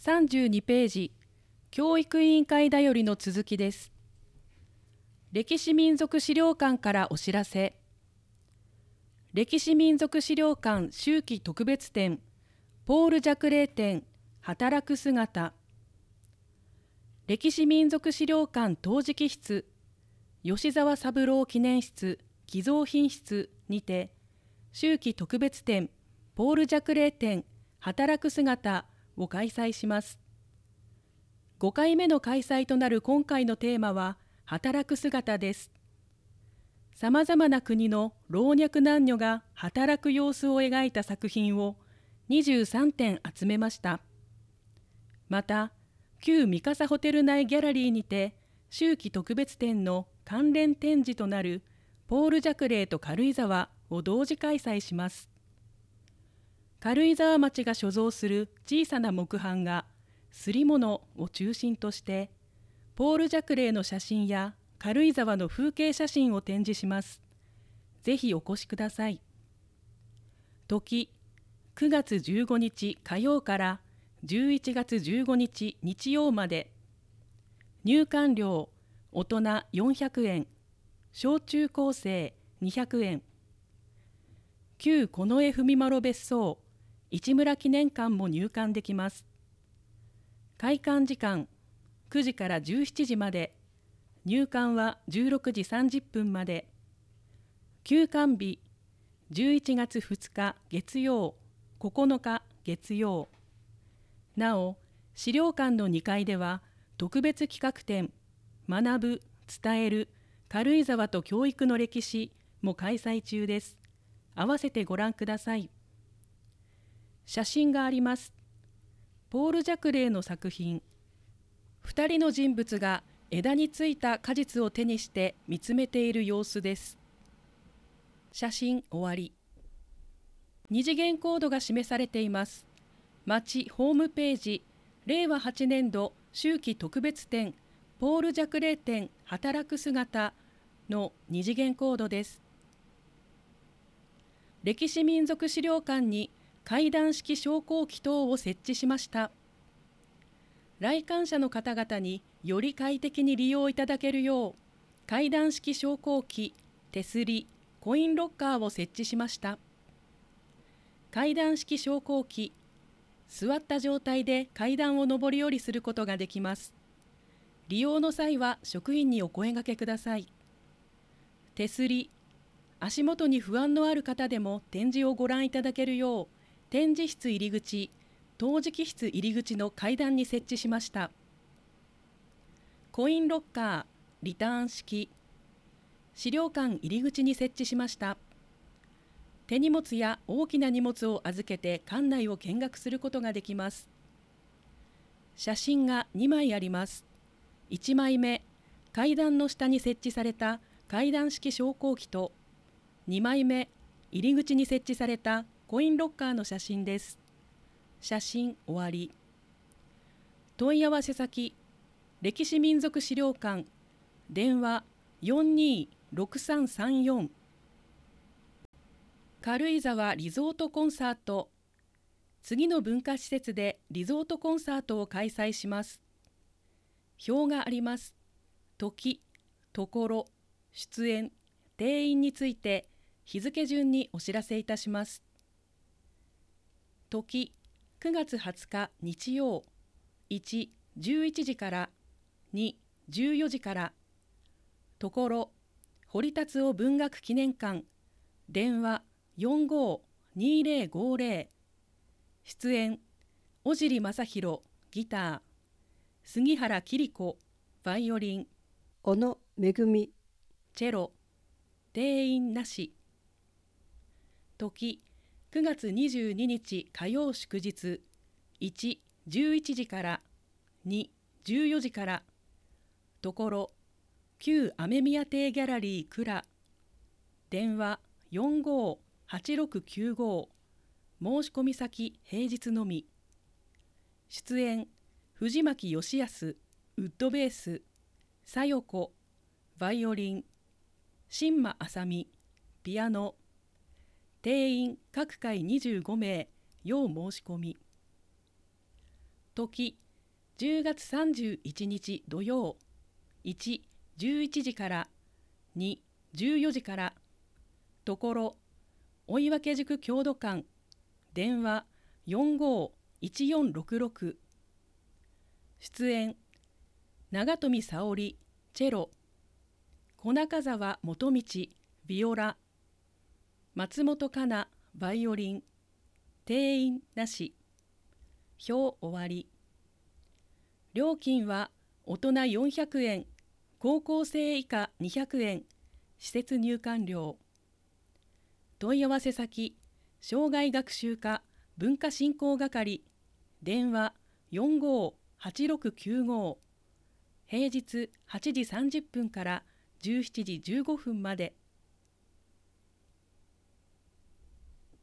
32ページ、教育委員会だよりの続きです。歴史民族資料館からお知らせ。歴史民族資料館秋季特別展、ポール・ジャクレー展、働く姿。歴史民族資料館陶磁器室、吉沢三郎記念室、寄贈品室にて、秋季特別展、ポール・ジャクレー展、働く姿を開催します。5回目の開催となる今回のテーマは、働く姿です。さまざまな国の老若男女が働く様子を描いた作品を23点集めました。また、旧三笠ホテル内ギャラリーにて、秋季特別展の関連展示となるポール・ジャクレーと軽井沢を同時開催します。軽井沢町が所蔵する小さな木版画、すり物を中心として、ポール・ジャクレーの写真や軽井沢の風景写真を展示します。ぜひお越しください。時、9月15日火曜から11月15日日曜まで。入館料、大人400円、小中高生200円。旧近衛文麿別荘、市村記念館も入館できます。開館時間、9時から17時まで。入館は16時30分まで。休館日、11月2日月曜、9日月曜。なお、資料館の2階では、特別企画展、学ぶ、伝える、軽井沢と教育の歴史も開催中です。合わせてご覧ください。写真があります。ポール・ジャクレーの作品。2人の人物が枝についた果実を手にして見つめている様子です。写真終わり。二次元コードが示されています。町ホームページ、令和8年度秋季特別展、ポール・ジャクレー展働く姿の二次元コードです。歴史民族資料館に階段式昇降機等を設置しました。来館者の方々により快適に利用いただけるよう、階段式昇降機、手すり、コインロッカーを設置しました。階段式昇降機、座った状態で階段を上り下りすることができます。利用の際は職員にお声掛けください。手すり、足元に不安のある方でも展示をご覧いただけるよう、展示室入り口、陶磁器室入り口の階段に設置しました。コインロッカー、リターン式、資料館入り口に設置しました。手荷物や大きな荷物を預けて館内を見学することができます。写真が2枚あります。1枚目、階段の下に設置された階段式昇降機と、2枚目、入り口に設置されたコインロッカーの写真です。写真終わり。問い合わせ先、歴史民族資料館、電話426334。軽井沢リゾートコンサート。次の文化施設でリゾートコンサートを開催します。表があります。時、ところ、出演、定員について日付順にお知らせいたします。時、9月20日日曜、1、11時から2、14時から。ところ、堀達夫文学記念館、電話45-2050。出演、小尻正弘ギター、杉原桐子バイオリン、 小野めぐみチェロ。定員なし。時、9月22日火曜祝日、1、11時から2、14時から。ところ、旧雨宮邸ギャラリー蔵、電話45-8695。申し込み先平日のみ。出演、藤巻義康ウッドベース、小夜子バイオリン、新間あさみピアノ。定員各回25名、要申し込み。 時10月31日土曜1、11時から2、14時からところ追分塾郷土館電話451466出演長富沙織チェロ小中澤元道ビオラ松本香奈バイオリン定員なし表終わり料金は大人400円高校生以下200円施設入館料問い合わせ先障害学習課文化振興係電話458695平日8時30分から17時15分まで